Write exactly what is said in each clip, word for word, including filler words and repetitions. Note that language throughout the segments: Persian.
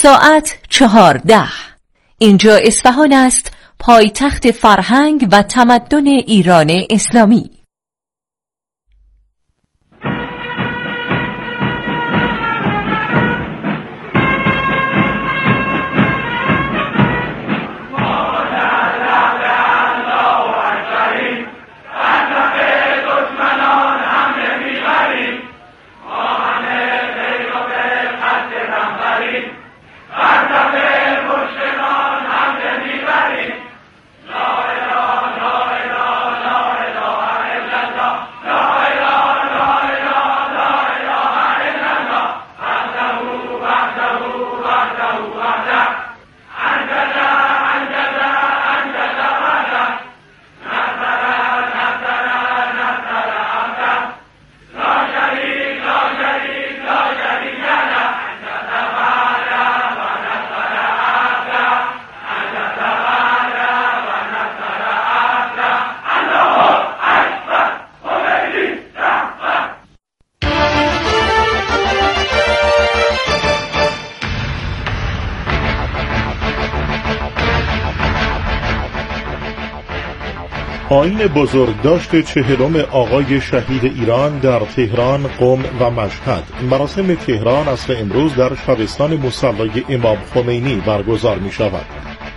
ساعت چهارده. اینجا اصفهان است، پایتخت فرهنگ و تمدن ایران اسلامی. آیین بزرگداشت چهلم آقای شهید ایران در تهران، قم و مشهد. مراسم تهران عصر امروز در شبستان مصلی امام خمینی برگزار می شود.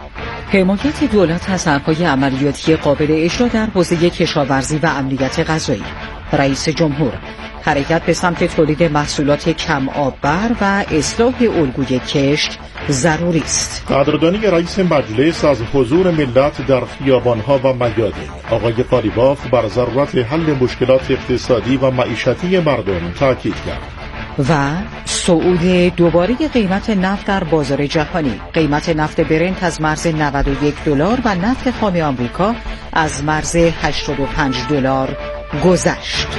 حمایت دولت از طرح‌های عملیاتی قابل اجرا در حوزه کشاورزی و امنیت غذایی. رئیس جمهور: حرکت به سمت تولید محصولات کم آببر و اصلاح الگوی کشت ضروری است. قدردانی رئیس مجلس از حضور ملت در خیابانها و میادین. آقای قالیباف بر ضرورت حل مشکلات اقتصادی و معیشتی مردم تاکید کرد. و صعود دوباره قیمت نفت در بازار جهانی. قیمت نفت برنت از مرز نود و یک دلار و نفت خام آمریکا از مرز هشتاد و پنج دلار گذشت.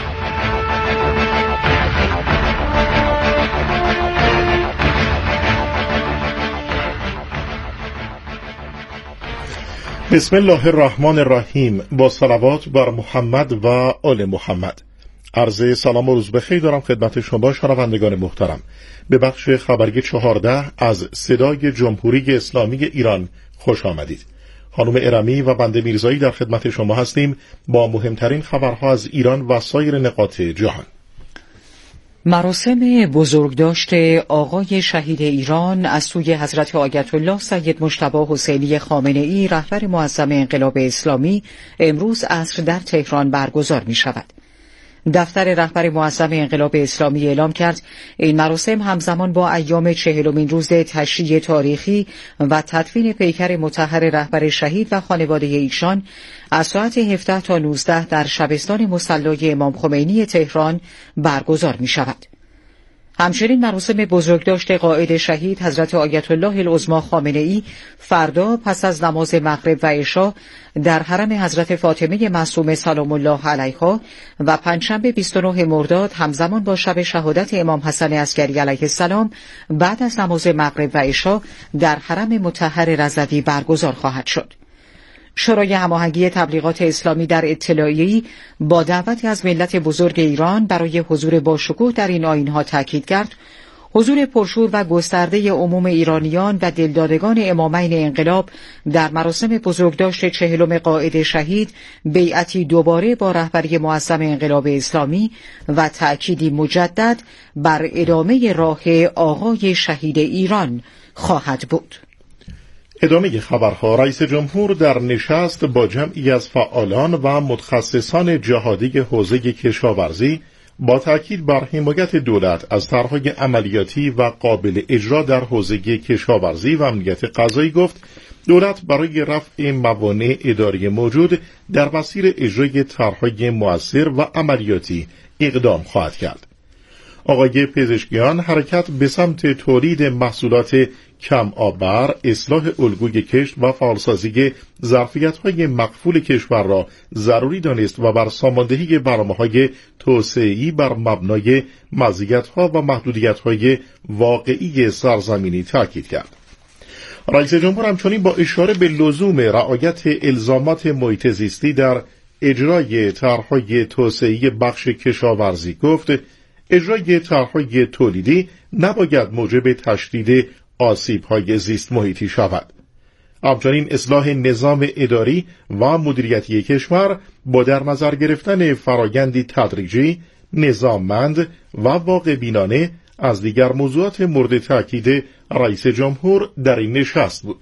بسم الله الرحمن الرحیم. با صلوات بر محمد و آل محمد. عرض سلام و روز بخیر دارم خدمت شما شنوندگان محترم. به بخش خبری چهارده از صدای جمهوری اسلامی ایران خوش آمدید. خانم ارمی و بنده میرزایی در خدمت شما هستیم با مهمترین خبرها از ایران و سایر نقاط جهان. مراسم بزرگداشت آقای شهید ایران از سوی حضرت آیت الله سید مجتبی حسینی خامنه ای رهبر معظم انقلاب اسلامی امروز عصر در تهران برگزار می شود. دفتر رهبر معظم انقلاب اسلامی اعلام کرد این مراسم همزمان با ایام چهلمین روز تشییع تاریخی و تدفین پیکر مطهر رهبر شهید و خانواده ایشان از ساعت هفده تا نوزده در شبستان مصلی امام خمینی تهران برگزار می شود. همچنین مراسم بزرگداشت قائد شهید حضرت آیت الله العظمی خامنه ای فردا پس از نماز مغرب و عشا در حرم حضرت فاطمه معصومه سلام الله علیها و پنجشنبه بیست و نه مرداد همزمان با شب شهادت امام حسن عسکری علیه السلام بعد از نماز مغرب و عشا در حرم مطهر رضوی برگزار خواهد شد. شورای هماهنگی تبلیغات اسلامی در اطلاعیه‌ای با دعوتی از ملت بزرگ ایران برای حضور باشکوه در این آیین‌ها تاکید کرد حضور پرشور و گسترده عموم ایرانیان و دلدادگان امامین انقلاب در مراسم بزرگداشت چهلم قائد شهید بیعتی دوباره با رهبری معظم انقلاب اسلامی و تأکیدی مجدد بر ادامه راه آقای شهید ایران خواهد بود. ادامه خبرها. رئیس جمهور در نشست با جمعی از فعالان و متخصصان جهادی حوزه کشاورزی با تأکید بر حمایت دولت از طرح‌های عملیاتی و قابل اجرا در حوزه کشاورزی و امنیت غذایی گفت دولت برای رفع موانع اداری موجود در مسیر اجرای طرح‌های مؤثر و عملیاتی اقدام خواهد کرد. آقای پزشکیان حرکت به سمت تولید محصولات کم آببر، اصلاح الگوی کشت و فعالسازی ظرفیت‌های مقفول کشور را ضروری دانست و بر ساماندهی برنامه‌های توسعه‌ای بر مبنای مزیت‌ها و محدودیت‌های واقعی سرزمینی تاکید کرد. رئیس جمهور همچنین با اشاره به لزوم رعایت الزامات محیط زیستی در اجرای طرح‌های توسعه‌ای بخش کشاورزی گفت اجرای طرح‌های تولیدی نباید موجب تشدید آسیب‌های زیست محیطی شود. همچنین اصلاح نظام اداری و مدیریتی کشور با در نظر گرفتن فرایندی تدریجی، نظاممند و واقع بینانه از دیگر موضوعات مورد تأکید رئیس جمهور در این نشست بود.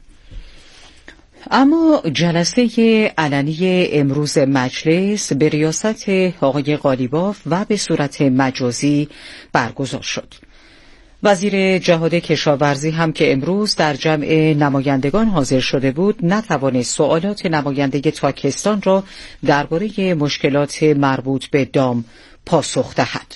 اما جلسه علنی امروز مجلس به ریاست آقای قالیباف و به صورت مجازی برگزار شد. وزیر جهاد کشاورزی هم که امروز در جمع نمایندگان حاضر شده بود، نتوانست سوالات نماینده تاکستان را درباره مشکلات مربوط به دام پاسخ دهد.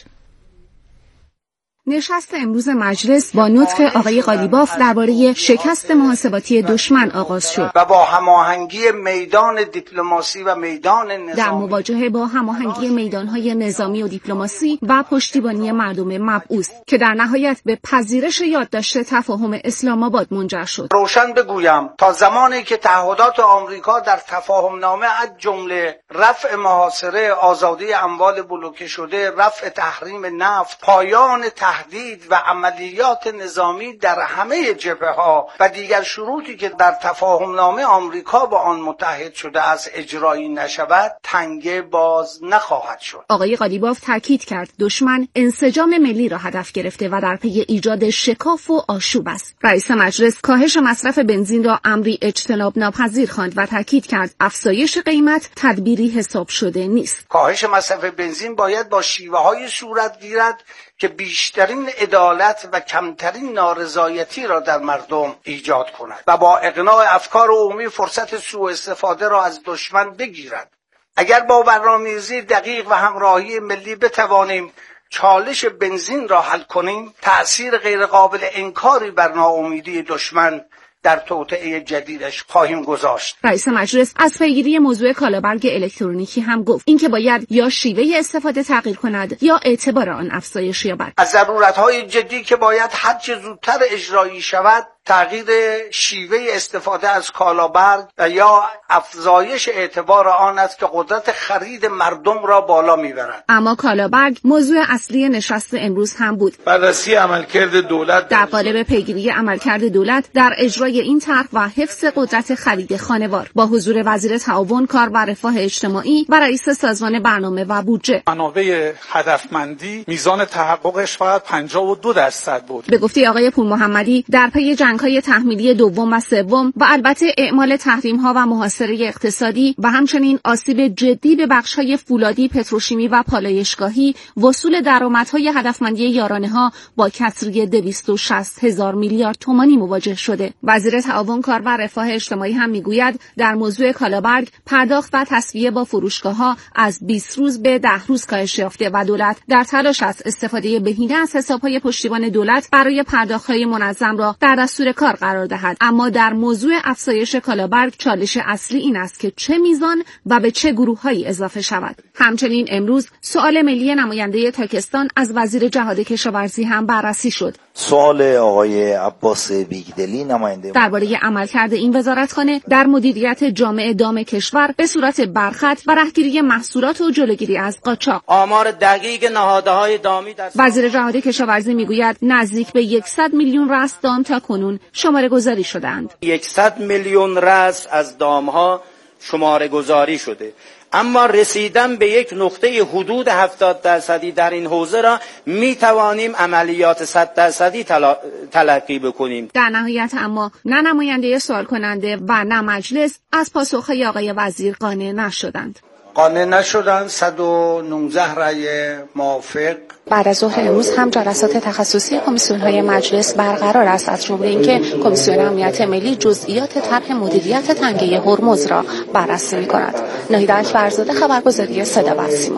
نشست امروز مجلس با نطق آقای قالیباف درباره شکست محاسباتی دشمن آغاز شد و با هماهنگی میدان دیپلماسی و میدان نظامی در مواجهه با هماهنگی میدانهای نظامی و دیپلماسی و پشتیبانی مردم مبعوث که در نهایت به پذیرش یادداشت تفاهم اسلام آباد منجر شد. روشن بگویم تا زمانی که تعهدات آمریکا در تفاهم نامه از جمله رفع محاصره، آزادی اموال بلوکه شده، رفع تحریم نفت، پایان تهدید و عملیات نظامی در همه جبهه‌ها و دیگر شروطی که در تفاهم نامه آمریکا با آن متحد شده از اجرایی نشود، تنگه باز نخواهد شد. آقای قالیباف تاکید کرد دشمن انسجام ملی را هدف گرفته و در پی ایجاد شکاف و آشوب است. رئیس مجلس کاهش مصرف بنزین را امری اجتناب ناپذیر خواند و تاکید کرد افزایش قیمت تدبیری حساب شده نیست. کاهش مصرف بنزین باید با شیوه‌های صورت گیرد که بیشترین عدالت و کمترین نارضایتی را در مردم ایجاد کند و با اقناع افکار عمومی فرصت سوء استفاده را از دشمن بگیرد. اگر با برنامه‌ریزی دقیق و همراهی ملی بتوانیم چالش بنزین را حل کنیم، تأثیر غیرقابل انکاری بر ناامیدی دشمن در توطئه جدیدش خواهیم گذاشت. رئیس مجلس از پیگیری موضوع کالابرگ الکترونیکی هم گفت اینکه باید یا شیوه استفاده تغییر کند یا اعتبار آن افزایش یابد. از ضرورت‌های جدی که باید هر چه زودتر اجرایی شود، تغییر شیوه استفاده از کالابرگ و یا افزایش اعتبار آن است که قدرت خرید مردم را بالا میبرد. اما کالابرگ موضوع اصلی نشست امروز هم بود. بررسی عملکرد دولت در قالب پیگیری عملکرد دولت در اجرای این طرح و حفظ قدرت خرید خانوار با حضور وزیر تعاون، کار و رفاه اجتماعی و رئیس سازمان برنامه و بودجه. منابع هدفمندی میزان تحققش فقط پنجاه و دو درصد بود. به گفته آقای پور محمدی در پی جنگ‌های تحمیلی دوم و سوم و البته اعمال تحریم‌ها و محاصره اقتصادی و همچنین آسیب جدی به بخش‌های فولادی، پتروشیمی و پالایشگاهی، وصول درآمدهای هدفمندی یارانه‌ها با کسری دویست و شصت هزار میلیارد تومانی مواجه شده. وزیر تعاون، کار و رفاه اجتماعی هم میگوید در موضوع کالابرگ پرداخت و تسویه با فروشگاه‌ها از بیست روز به ده روز کاهش یافته و دولت در تلاش است استفاده بهینه از حساب‌های پشتیبان دولت برای پرداخت‌های منظم را در دستور کار قرار دهد. اما در موضوع افزایش کالابرگ چالش اصلی این است که چه میزان و به چه گروه‌هایی اضافه شود. همچنین امروز سوال ملی نماینده تاکستان از وزیر جهاد کشاورزی هم بررسی شد. سوال آقای عباس بیگدلی نماینده درباره عملکرد این وزارتخانه در مدیریت جامع دام کشور به صورت برخط و رهگیری محصولات و جلوگیری از قاچاق. آمار دقیق نهادهای دامی در وزیر جهاد کشاورزی میگوید نزدیک به صد میلیون رأس دام تا کنون شماره گذاری شدند. صد میلیون رأس از دامها شماره گذاری شده، اما رسیدن به یک نقطه حدود هفتاد درصدی در این حوزه را می توانیم عملیات صد درصدی تلا... تلقی بکنیم. در نهایت اما نه نماینده سوال کننده و نه مجلس از پاسخهای آقای وزیر قانع نشدند. قانع نشدن. صد و نوزده رأی موافق. بعد از ظهر امروز هم جلسات تخصصی کمیسیون‌های مجلس برقرار است، از جمله اینکه کمیسیون امنیت ملی جزئیات طرح مدیریت تنگه هرمز را بررسی می‌کند. ناهید اکبرزاده، خبرگزاری صدا و سیما.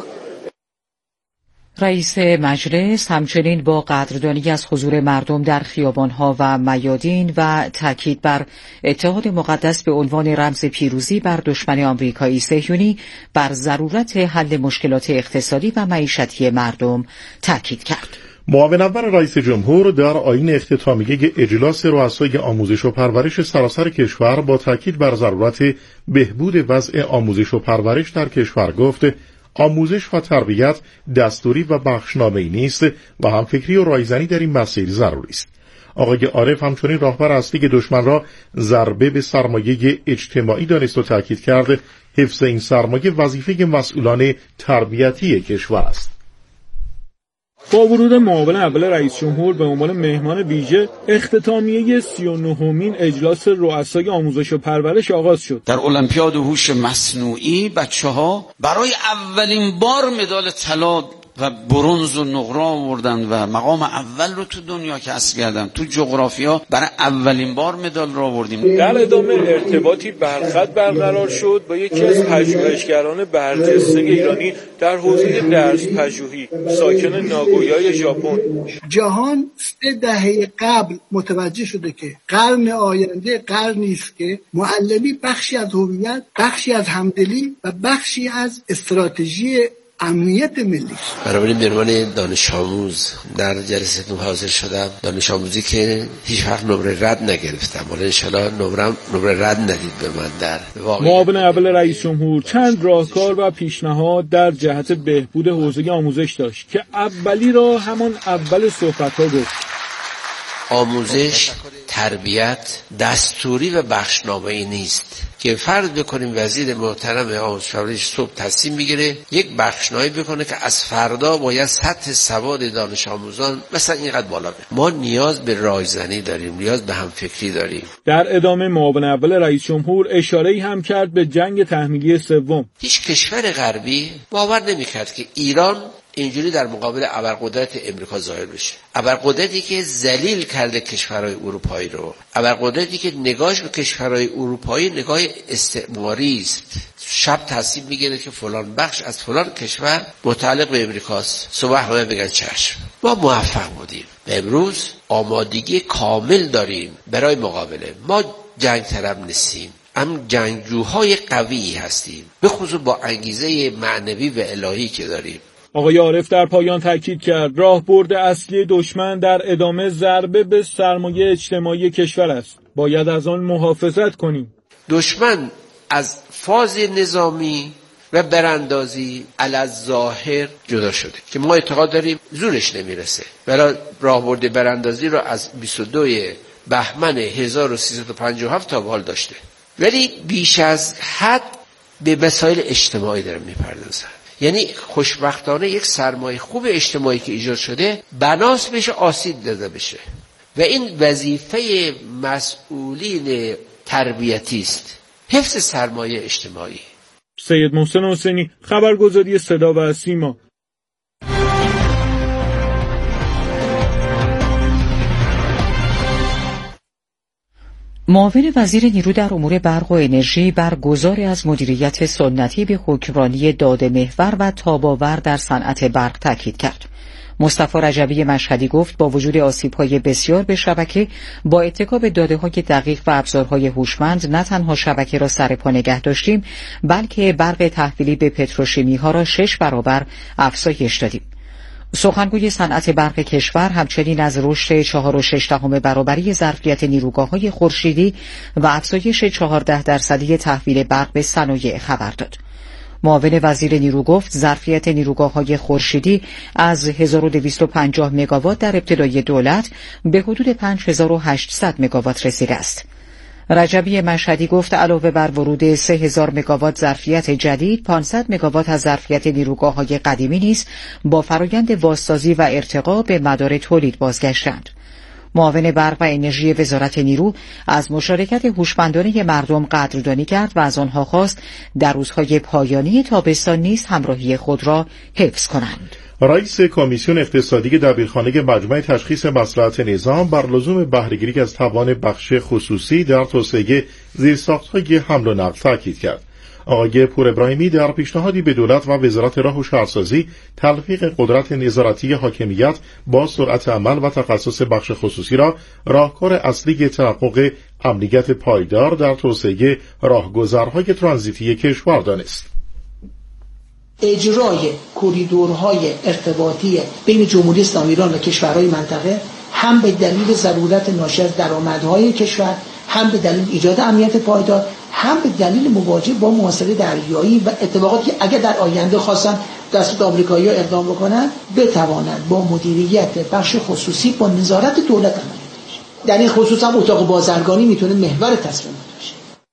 رئیس مجلس همچنین با قدردانی از حضور مردم در خیابان‌ها و میادین و تاکید بر اتحاد مقدس به عنوان رمز پیروزی بر دشمن آمریکایی صهیونی بر ضرورت حل مشکلات اقتصادی و معیشتی مردم تاکید کرد. معاون اول رئیس جمهور در آیین اختتامیه اجلاس رؤسای آموزش و پرورش سراسر کشور با تاکید بر ضرورت بهبود وضع آموزش و پرورش در کشور گفت آموزش و تربیت دستوری و بخشنامه‌ای نیست و همفکری و رایزنی در این مسیر ضروری است. آقای عارف همچنین راهبر اصلی دشمن را ضربه به سرمایه اجتماعی دانست و تاکید کرد حفظ این سرمایه وظیفه مسئولان تربیتی کشور است. با ورود معاون اول رئیس جمهور به عنوان مهمان ویژه، اختتامیه سی و نهمین اجلاس رؤسای آموزش و پرورش آغاز شد. در المپیاد هوش مصنوعی بچه‌ها برای اولین بار مدال طلا و برنز و نقره آوردن و مقام اول رو تو دنیا کسب کردن. تو جغرافیا برای اولین بار مدال رو آوردیم. در ادامه ارتباطی برخط برقرار شد با یکی از پژوهشگران برجسته ایرانی در حوزه درس پژوهی، ساکن ناگویای ژاپن. جهان سه دهه قبل متوجه شده که قرن آینده قرنی است که معلمی بخشی از هویت، بخشی از همدلی و بخشی از استراتژی امنیت ملی. برای عنوان دانش آموز در جلسه حاضر شدم. دانش آموزی که هیچ وقت نمره رد نگرفتم، ولی ان شاءالله نمرم نمره رد ندید به من. در معاون اول رئیس جمهور چند راهکار و پیشنهاد در جهت بهبود حوزه آموزش داشت که اولی را همان اول صحبت‌ها گفت. آموزش تربیت دستوری و بخشنامه‌ای نیست که فرض بکنیم وزیر محترم آموزش و پرورش صبح تصمیم میگیره یک بخشنامه بکنه که از فردا باید سطح سواد دانش آموزان مثلا اینقدر بالا بره. ما نیاز به رایزنی داریم، نیاز به همفکری داریم. در ادامه معاون اول رئیس جمهور اشاره‌ای هم کرد به جنگ تحمیلی سوم. هیچ کشور غربی باور نمی‌کرد که ایران اینجوری در مقابل ابرقدرت امریکا ظاهر بشه. ابرقدرتی که ذلیل کرده کشورهای اروپایی رو، ابرقدرتی که نگاهش به کشورهای اروپایی نگاه استعماری است. شب تصمیم میگیره که فلان بخش از فلان کشور متعلق به امریکاست، صبح همه بگن چشم. ما موفق بودیم. امروز آمادگی کامل داریم برای مقابله. ما جنگ طلب نیستیم، هم جنگجوهای قوی هستیم، به خصوص با انگیزه معنوی و الهی که داریم. آقای عارف در پایان تاکید کرد راهبرد اصلی دشمن در ادامه ضربه به سرمایه اجتماعی کشور است. باید از آن محافظت کنیم. دشمن از فاز نظامی و براندازی الظاهر جدا شده که ما اعتقاد داریم زورش نمیرسه. برای راهبرد براندازی را از بیست و دو بهمن هزار و سیصد و پنجاه و هفت تا به حال داشته، ولی بیش از حد به مسائل اجتماعی داره میپردازه. یعنی خوشبختانه یک سرمایه خوب اجتماعی که ایجاد شده بناس بشه آسیب داده بشه و این وظیفه مسئولین تربیتی است، حفظ سرمایه اجتماعی. سید محسن حسینی، خبرگزاری صدا و سیما. معاون وزیر نیرو در امور برق و انرژی بر گذار از مدیریت سنتی به حکمرانی داده محور و تاب‌آور در صنعت برق تاکید کرد. مصطفی رجبی مشهدی گفت با وجود آسیب‌های بسیار به شبکه، با اتکا به داده‌های دقیق و ابزارهای هوشمند نه تنها شبکه را سر پا نگه داشتیم، بلکه برق تحویلی به پتروشیمی‌ها را شش برابر افزایش دادیم. سخنگوی صنعت برق کشور همچنین از رشد چهار و شش دهم برابری ظرفیت نیروگاه‌های خورشیدی و افزایش چهارده درصدی تحویل برق به صنایع خبر داد. معاون وزیر نیرو گفت ظرفیت نیروگاه‌های خورشیدی از هزار و دویست و پنجاه مگاوات در ابتدای دولت به حدود پنج هزار و هشتصد مگاوات رسیده است. رجبی مشهدی گفت علاوه بر ورود سه هزار مگاوات ظرفیت جدید، پانصد مگاوات از ظرفیت نیروگاه‌های قدیمی نیز با فرایند بازسازی و ارتقا به مدار تولید بازگشتند. معاون برق و انرژی وزارت نیرو از مشارکت هوشمندانه مردم قدردانی کرد و از آنها خواست در روزهای پایانی تابستان نیز همراهی خود را حفظ کنند. رئیس کمیسیون اقتصادی دبیرخانه مجمع تشخیص مصلحت نظام بر لزوم بهره‌گیری از توان بخش خصوصی در توسعه زیرساخت‌های حمل و نقل تاکید کرد. آقای پور ابراهیمی در پیشنهادی به دولت و وزارت راه و شهرسازی تلفیق قدرت نظارتی حاکمیت با سرعت عمل و تخصص بخش خصوصی را راهکار اصلی تحقق امنیت پایدار در توسعه راهگذرهای ترانزیتی کشور دانست. اجرای کوریدورهای ارتباطی بین جمهوری اسلامی ایران و کشورهای منطقه هم به دلیل ضرورت ناشی از درآمدهای کشور، هم به دلیل ایجاد امنیت پایدار، هم به دلیل مواجهه با محاصره دریایی و اتفاقاتی که اگر در آینده خواستن دستور آمریکایی‌ها اقدام بکنن، بتوانند با مدیریت بخش خصوصی با نظارت دولت عمل کنند. در این خصوص هم اتاق بازرگانی میتونه محور تصمیمات باشه.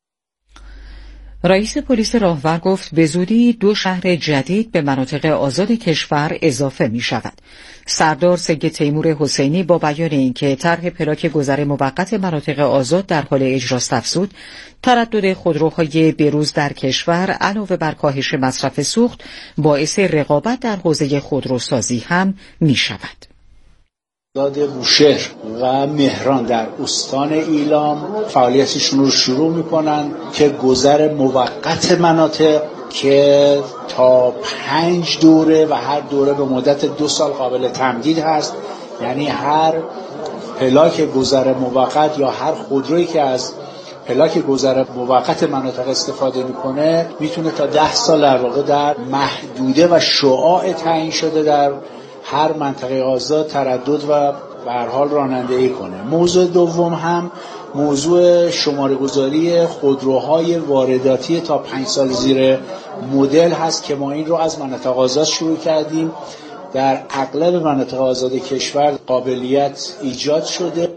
رئیس پلیس راهور گفت به زودی دو شهر جدید به مناطق آزاد کشور اضافه می شود. سردار سید تیمور حسینی با بیان اینکه طرح پلاک گذر موقت مناطق آزاد در حال اجراست افزود، تردد خودروهای بروز در کشور علاوه بر کاهش مصرف سوخت باعث رقابت در حوزه خودروسازی هم می شود. داد بوشهر و مهران در استان ایلام فعالیتشون رو شروع میکنن که گذر موقت مناطق که تا پنج دوره و هر دوره به مدت دو سال قابل تمدید هست، یعنی هر پلاک گذر موقت یا هر خودرویی که از پلاک گذر موقت مناطق استفاده میکنه میتونه تا ده سال در واقع در محدوده و شعاع تعیین شده در هر منطقه آزاد تردد و به هر حال رانندگی کنه. موضوع دوم هم موضوع شماره گذاری خودروهای وارداتی تا پنج سال زیر مدل هست که ما این رو از مناطق آزاد شروع کردیم. در اغلب مناطق آزاد کشور قابلیت ایجاد شده.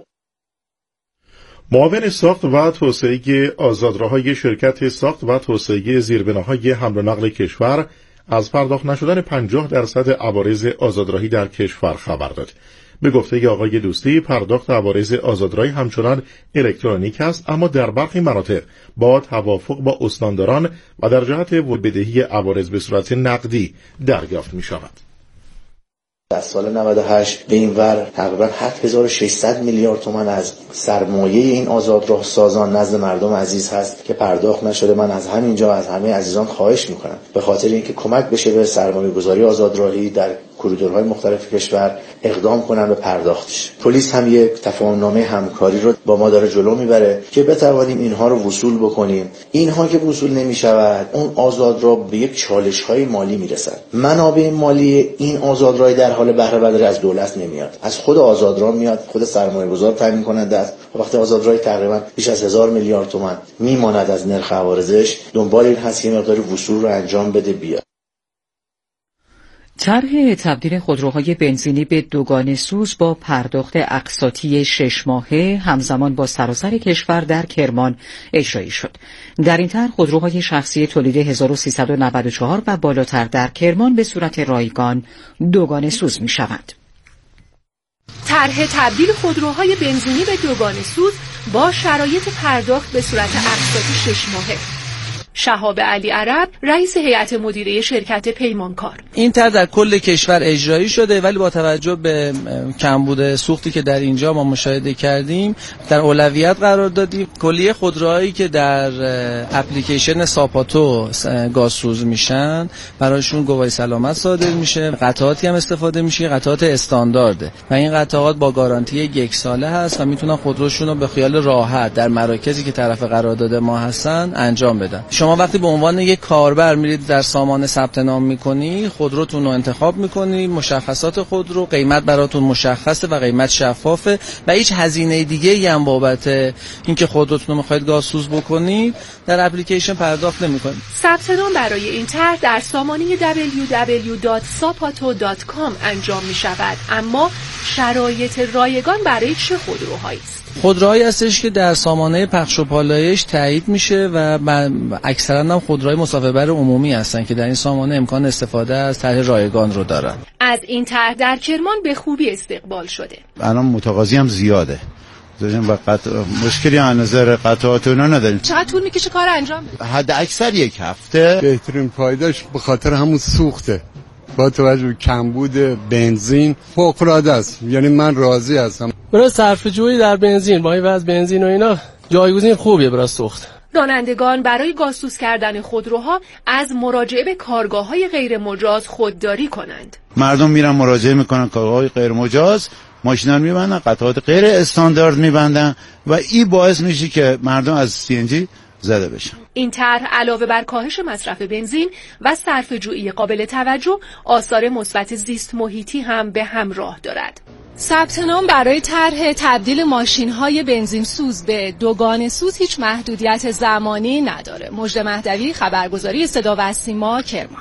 معاون ساخت و توسعه آزادراهای شرکت ساخت و توسعه زیربناهای حمل و نقل کشور از پرداخت نشدن پنجاه درصد عوارض آزادراهی در کشور خبر داد. به گفته آقای دوستی پرداخت عوارض آزادراهی همچنان الکترونیک است، اما در برخی مناطق با توافق با استانداران و در جهت بدهی عوارض به صورت نقدی دریافت می شود. در سال نود و هشت به این ور تقریبا هفت هزار و ششصد میلیارد تومان از سرمایه این آزادراه سازان نزد مردم عزیز هست که پرداخت نشده. من از همینجا از همه عزیزان خواهش میکنم به خاطر اینکه کمک بشه به سرمایه گذاری آزادراهی در کوریدورهای مختلف کشور اقدام کنن به پرداختش. پلیس هم یک تفاهمنامه همکاری رو با ما داره جلو میبره که بتوانیم اینها رو وصول بکنیم. اینها که وصول نمیشود اون آزادراه به یک چالش‌های مالی میرسد. منابع مالی این آزادراه در حال بهره برداری از دولت نمیاد، از خود آزادراه میاد، خود سرمایه‌گذار تامین کننده است. وقتی آزادراه تقریبا بیش از هزار میلیارد تومان میماند از نرخ عوارضش، دنبال این هست که مقداری وصول رو انجام بده بیاد. طرح تبدیل خودروهای بنزینی به دوگانه سوز با پرداخت اقساطی شش ماهه همزمان با سراسر کشور در کرمان اجرایی شد. در این طرح خودروهای شخصی تولید هزار و سیصد و نود و چهار و بالاتر در کرمان به صورت رایگان دوگانه سوز می شود. طرح تبدیل خودروهای بنزینی به دوگانه سوز با شرایط پرداخت به صورت اقساطی شش ماهه. شهاب علی عرب رئیس هیئت مدیره شرکت پیمانکار: این طرح در کل کشور اجرایی شده، ولی با توجه به کمبود سوختی که در اینجا ما مشاهده کردیم در اولویت قرار دادیم. کلیه خودروهایی که در اپلیکیشن ساپاتو گازسوز میشن براشون گواهی سلامت صادر میشه، قطعاتی هم استفاده میشه، قطعات استاندارده و این قطعات با گارانتی یک ساله هست و میتونن خودروشون رو به خیال راحت در مراکزی که طرف قرارداد ما هستن انجام بدن. شما وقتی به عنوان یک کاربر میرید در سامانه ثبت نام میکنی، خودروتون رو انتخاب میکنی، مشخصات خودرو، قیمت براتون مشخصه و قیمت شفافه و هیچ هزینه دیگه ای هم بابت اینکه خودروتون رو میخواید گازسوز بکنید در اپلیکیشن پرداخت نمیکنید. ثبت نام برای این طرح در سامانه دبلیو دبلیو دبلیو دات ساپاتو دات کام انجام میشود، اما شرایط رایگان برای چه خودروهایی است؟ خودروهایی هستش که در سامانه پخش و پالایش تایید میشه و اکثرا هم خودروهای مسافربر عمومی هستن که در این سامانه امکان استفاده از طرح رایگان رو دارن. از این طرح در کرمان به خوبی استقبال شده. الان متقاضی هم زیاده. و قط... مشکلی از نظر قطعات اونا نداریم. چقدر طول میکشه کار انجام بده؟ حد اکثر یک هفته. بهترین پایداش به خاطر همون سوخته. با توجه به کمبود بنزین فوق‌العاده است. یعنی من راضی هستم. برای صرفه‌جویی در بنزین با این وضع بنزین و اینا جایگزین خوبیه برای سوخت. رانندگان برای گازسوز کردن خودروها از مراجعه به کارگاه‌های غیر مجاز خودداری کنند. مردم میرن مراجعه میکنن کارگاه‌های غیر مجاز، ماشینا رو میبندن، قطعات غیر استاندارد میبندن و این باعث میشه که مردم از سی ان جی زده بشن. این طرح علاوه بر کاهش مصرف بنزین و صرفه‌جویی قابل توجه، آثار مثبت زیست محیطی هم به همراه دارد. ثبت نام برای طرح تبدیل ماشین‌های بنزین سوز به دوگانه سوز هیچ محدودیت زمانی نداره. مژده مهدوی، خبرگزاری صدا و سیما، کرمان.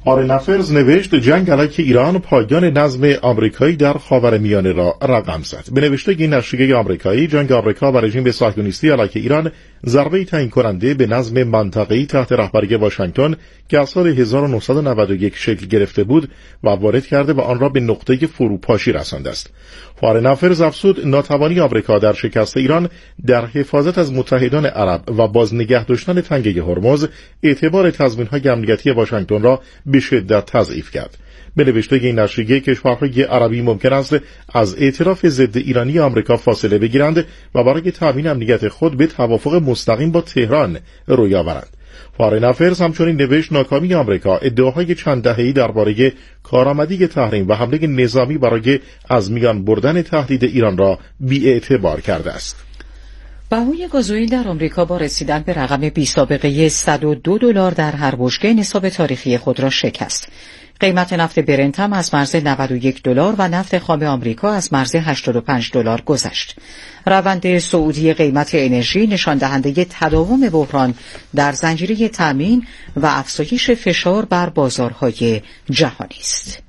آرنافرز نوشت جنگ علیه ایران پایان نظم آمریکایی در خاورمیانه را رقم زد. به نوشته این نشریه آمریکایی، جنگ آمریکا و رژیم صهیونیستی علیه ایران ضربه تعیین کننده به نظم منطقه‌ای تحت رهبری واشنگتن که از سال هزار و نهصد و نود و یک شکل گرفته بود و وارد کرده و آن را به نقطه فروپاشی رسانده است. آرنافرز افزود ناتوانی آمریکا در شکست ایران در حفاظت از متحدان عرب و باز نگه داشتن تنگه هرمز اعتبار تضمین‌های امنیتی واشنگتن را به شدت تضعیف کرد. به نوشته این نشریه، کشورهای عربی ممکن است از اعتراف ضد ایرانی آمریکا فاصله بگیرند و برای تامین امنیت خود به توافق مستقیم با تهران روی آورند. آرنافرز همچنین نوشت ناکامی آمریکا ادعاهای چند دهه‌ای درباره کارآمدی تحریم و حمله نظامی برای از میان بردن تهدید ایران را بی‌اعتبار کرده است. بهای گازوئیل در آمریکا با رسیدن به رقم بی‌سابقه صد و دو دلار در هر بشکه نصاب تاریخی خود را شکست. قیمت نفت برنت هم از مرز نود و یک دلار و نفت خام آمریکا از مرز هشتاد و پنج دلار گذشت. روند صعودی قیمت انرژی نشان دهنده تداوم بحران در زنجیره تامین و افزایش فشار بر بازارهای جهانی است.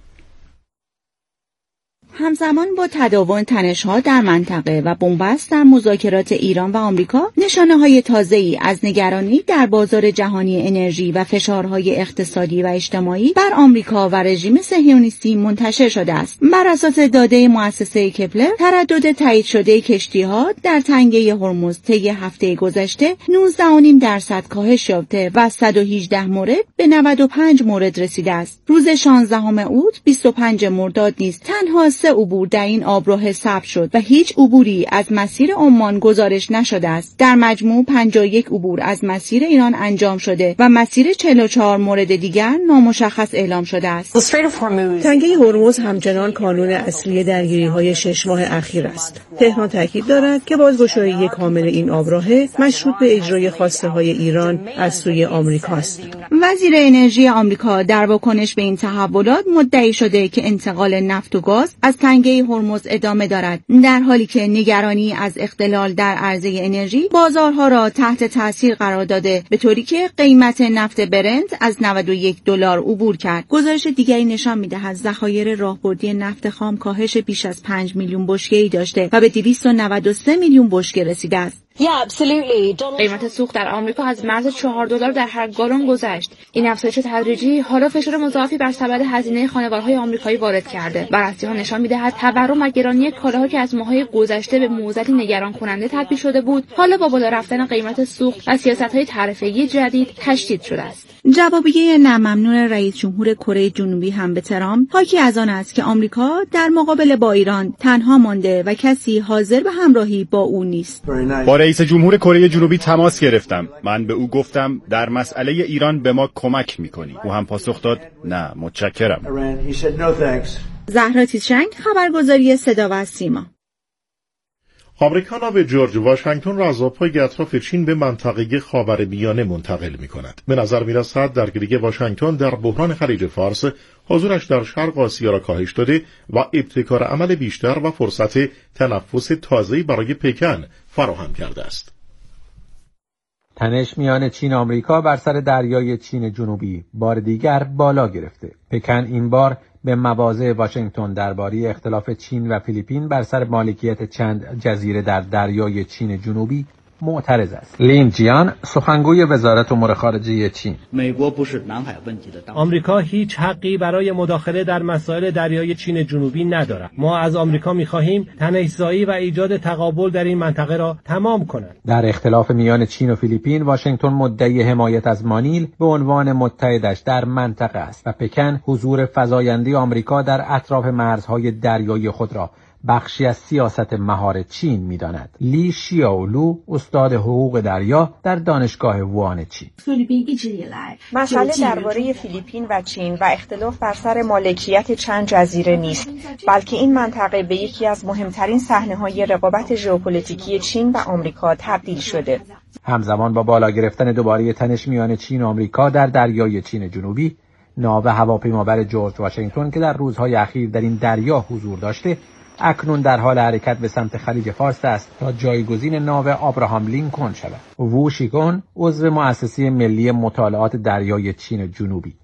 همزمان با تداوم تنش‌ها در منطقه و بنبست در مذاکرات ایران و آمریکا، نشانه‌های تازه‌ای از نگرانی در بازار جهانی انرژی و فشارهای اقتصادی و اجتماعی بر آمریکا و رژیم صهیونیستی منتشر شده است. بر اساس داده مؤسسه کپلر، تردد تایید شده کشتی‌ها در تنگه هرمز طی هفته گذشته نوزده و نیم درصد کاهش یافته و صد و هجده مورد به نود و پنج مورد رسیده است. روز شانزدهم اوت بیست و پنجم مرداد نیز تنها عبور در این آبراه ثبت شد و هیچ عبوری از مسیر عمان گزارش نشده است. در مجموع پنجاه و یک عبور از مسیر ایران انجام شده و مسیر چهل و چهار مورد دیگر نامشخص اعلام شده است. تنگه هرمز همچنان کانون اصلی درگیری‌های شش ماه اخیر است. تهران تاکید دارد که بازگشایی کامل این آبراه مشروط به اجرای خواسته‌های ایران از سوی آمریکا است. وزیر انرژی آمریکا در واکنش به این تحولات مدعی شده که انتقال نفت و گاز از تنگه هرمز ادامه دارد، در حالی که نگرانی از اختلال در عرضه انرژی بازارها را تحت تاثیر قرار داده، به طوری که قیمت نفت برنت از نود و یک دلار عبور کرد. گزارش دیگری نشان می‌دهد ذخایر راهبردی نفت خام کاهش بیش از پنج میلیون بشکه‌ای داشته و به دویست و نود و سه میلیون بشکه رسیده است. قیمت سوخت در آمریکا از مرز چهار دلار در هر گالن گذشت. این افزایش تدریجی حالا فشار مضاعفی بر سبد هزینه خانوارهای آمریکایی وارد کرده. بررسی‌ها نشان می‌دهد تورم و گرانی کالاها که از ماه‌های گذشته به موضعی نگران کننده تبدیل شده بود، حالا با بالا رفتن قیمت سوخت و سیاست‌های تعرفه‌ای جدید تشدید شده است. جوابیه ناممنون رئیس جمهور کره جنوبی هم به ترامپ حاکی از آن است که آمریکا در مقابله با ایران تنها مانده و کسی حاضر به همراهی با او نیست. با رئیس جمهور کره جنوبی تماس گرفتم. من به او گفتم در مسئله ایران به ما کمک می‌کنی. او هم پاسخ داد نه متشکرم. زهرا تیشنگ، خبرگزاری صدا و سیما. آمریکا به جورج واشنگتن را از آبهای اطراف چین به منطقه خاورمیانه منتقل می کند. به نظر می رسد درگیری واشنگتن در بحران خلیج فارس حضورش در شرق آسیا را کاهش داده و ابتکار عمل بیشتر و فرصت تنفس تازه‌ای برای پکن فراهم کرده است. تنش میان چین و آمریکا بر سر دریای چین جنوبی بار دیگر بالا گرفته. پکن این بار به مواضع واشنگتن درباره اختلاف چین و فیلیپین بر سر مالکیت چند جزیره در دریای چین جنوبی معترض است. لین جیان، سخنگوی وزارت امور خارجه چین: آمریکا هیچ حقی برای مداخله در مسائل دریای چین جنوبی ندارد. ما از آمریکا می‌خواهیم تنش‌زایی و ایجاد تقابل در این منطقه را تمام کند. در اختلاف میان چین و فیلیپین، واشنگتن مدعی حمایت از مانیل به عنوان متحدش در منطقه است و پکن حضور فزاینده آمریکا در اطراف مرزهای دریایی خود را بخشی از سیاست مهار چین می‌داند. لی شیاولو، استاد حقوق دریا در دانشگاه ووان چین: مسئله درباره فیلیپین و چین و اختلاف بر سر مالکیت چند جزیره نیست، بلکه این منطقه به یکی از مهمترین صحنه‌های رقابت ژئوپلیتیکی چین و آمریکا تبدیل شده. همزمان با بالا گرفتن دوباره تنش میان چین و آمریکا در دریای چین جنوبی، ناو هواپیمابر جورج واشنگتن که در روزهای اخیر در این دریا حضور داشته، اکنون در حال حرکت به سمت خلیج فارس است تا جایگزین ناو آبراهام لینکن شود. وو شیگون، عضو مؤسسه ملی مطالعات دریای چین جنوبی: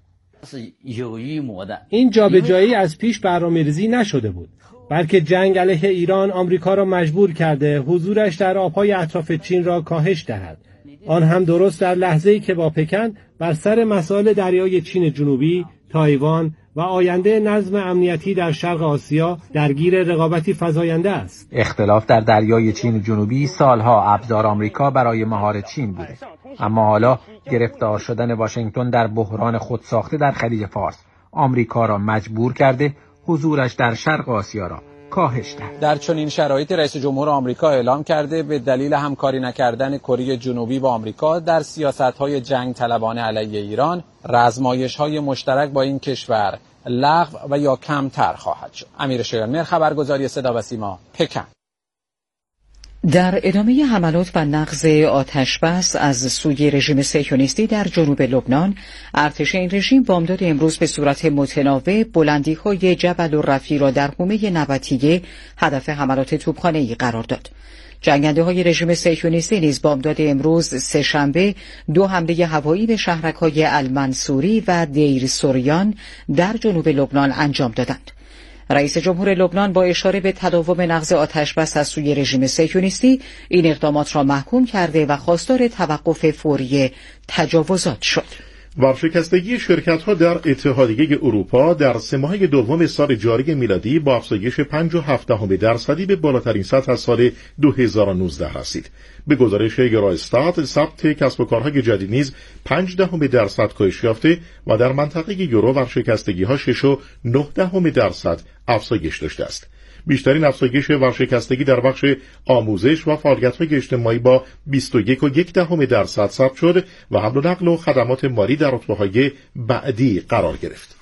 این جابجایی از پیش برنامه‌ریزی نشده بود، بلکه جنگ علیه ایران آمریکا را مجبور کرده حضورش در آبهای اطراف چین را کاهش دهد. آن هم درست در لحظه‌ای که با پکن بر سر مسائل دریای چین جنوبی، تایوان و آینده نظم امنیتی در شرق آسیا درگیر رقابتی فزاینده است. اختلاف در دریای چین جنوبی سالها ابزار آمریکا برای مهار چین بوده، اما حالا گرفتار شدن واشنگتن در بحران خودساخته در خلیج فارس آمریکا را مجبور کرده حضورش در شرق آسیا را کاهش دهد. در چنین شرایطی رئیس جمهور آمریکا اعلام کرده به دلیل همکاری نکردن کره جنوبی با آمریکا در سیاست‌های جنگ طلبانه علیه ایران، رزمایش‌های مشترک با این کشور لغو و یا کمتر خواهد شد. امیر شایانمهر، خبرگزاری صدا و سیما، پکن. در ادامه حملات و نقض آتشبس از سوی رژیم صهیونیستی در جنوب لبنان، ارتش این رژیم بامداد امروز به صورت متناوب بلندی‌های جبل الرفی را در حومه نبطیه هدف حملات توپخانه‌ای قرار داد. جنگنده‌های رژیم صهیونیستی نیز بامداد امروز سه‌شنبه دو حمله هوایی به شهرک‌های المنصوری و دیر سوریان در جنوب لبنان انجام دادند. رئیس جمهور لبنان با اشاره به تداوم نقض آتشبس از سوی رژیم صهیونیستی این اقدامات را محکوم کرده و خواستار توقف فوری تجاوزات شد. ورشکستگی شرکت‌ها در اتحادیه اروپا در سه ماهه دوم سال جاری میلادی با افزایش پنج و هفت دهم درصدی به بالاترین سطح از سال دو هزار و نوزده رسید. به گزارش یوروستات، ثبت کسب و کارهای جدید نیز پنج دهم درصد کاهش یافته و در منطقه یورو ورشکستگی‌ها شش و نه دهم درصد افزایش داشته است. بیشترین افزایش ورشکستگی در بخش آموزش و فعالیت‌های اجتماعی با بیست و یک و یک دهم درصد ثبت شد و حمل و نقل و خدمات مالی در رتبه‌های بعدی قرار گرفت.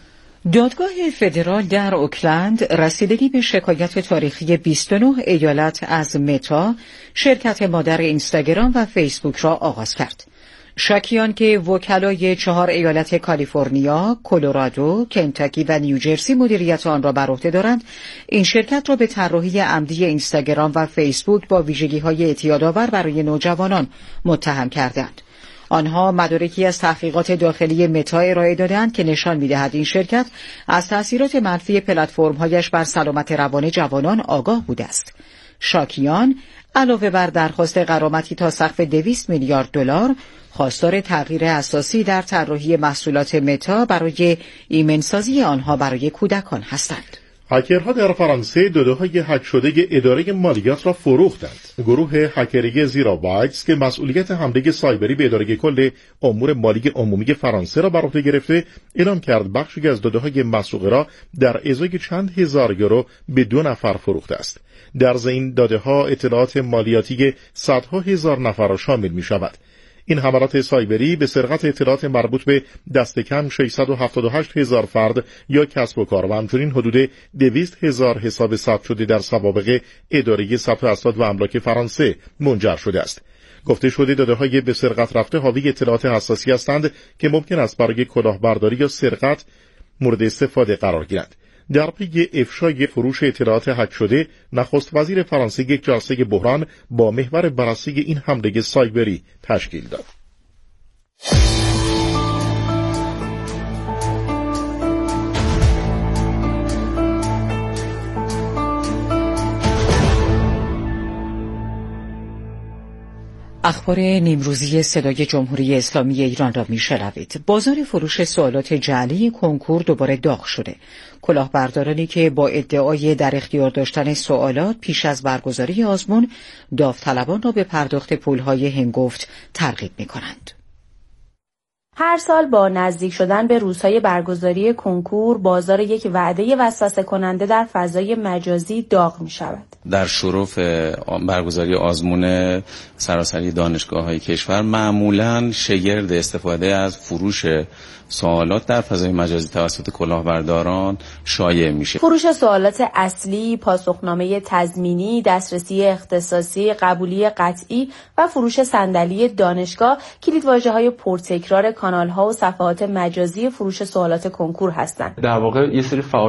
دادگاه فدرال در اوکلند رسیدگی به شکایت تاریخی بیست و نه ایالت از متا، شرکت مادر اینستاگرام و فیسبوک را آغاز کرد. شاکیان که وکلای چهار ایالت کالیفرنیا، کلرادو، کنتاکی و نیوجرسی مدیریت آن را بر عهده دارند، این شرکت را به طراحی عمدی اینستاگرام و فیسبوک با ویژگی‌های اعتیادآور برای نوجوانان متهم کردند. آنها مدارکی از تحقیقات داخلی متا ارائه دادند که نشان می‌دهد این شرکت از تأثیرات منفی پلتفرم‌هایش بر سلامت روان جوانان آگاه بوده است. شاکیان علاوه بر درخواست غرامتی تا سقف دویست میلیارد دلار، خواستار تغییر اساسی در طراحی محصولات متا برای ایمنسازی آنها برای کودکان هستند. هکرها در فرانسه داده‌های هک شده اداره مالیات را فروختند. گروه هکری زیرا بایتس که مسئولیت حمله سایبری به اداره کل امور مالی عمومی فرانسه را بر عهده گرفته، اعلام کرد بخشی از داده‌های مسروقه را در ازای چند هزار یورو به دو نفر فروخته است. در ضمن داده‌ها اطلاعات مالیاتی صدها هزار نفر را شامل می‌شود. این حملات سایبری به سرقت اطلاعات مربوط به دست کم ششصد و هفتاد و هشت هزار فرد یا کسب و کار و همچنین حدود دویست هزار حساب ثبت شده در سوابق اداره ثبت اسناد و املاک فرانسه منجر شده است. گفته شده داده‌های به سرقت رفته حاوی اطلاعات حساسی هستند که ممکن است برای کلاهبرداری یا سرقت مورد استفاده قرار گیرند. در پی افشای فروش اطلاعات هک شده، نخست وزیر فرانسه یک جلسه بحران با محور بررسی این حمله سایبری تشکیل داد. اخبار نیمروزی صدای جمهوری اسلامی ایران را میشنوید. بازار فروش سوالات جعلی کنکور دوباره داغ شده. کلاهبردارانی که با ادعای در اختیار داشتن سوالات پیش از برگزاری آزمون، داوطلبان را به پرداخت پولهای هنگفت ترغیب می‌کنند. هر سال با نزدیک شدن به روزهای برگزاری کنکور، بازار یک وعده وسوسه کننده در فضای مجازی داغ می شود. در شرف برگزاری آزمون سراسری دانشگاه‌های کشور معمولاً شگرد استفاده از فروش سوالات در فضای مجازی توسط کلاهبرداران شایع میشه. فروش سوالات اصلی، پاسخنامه تضمینی، دسترسی اختصاصی، قبولی قطعی و فروش صندلی دانشگاه کلیدواژه‌های پرتکرار کانال‌ها و صفحات مجازی فروش سوالات کنکور هستند. در واقع یه سری فعالیت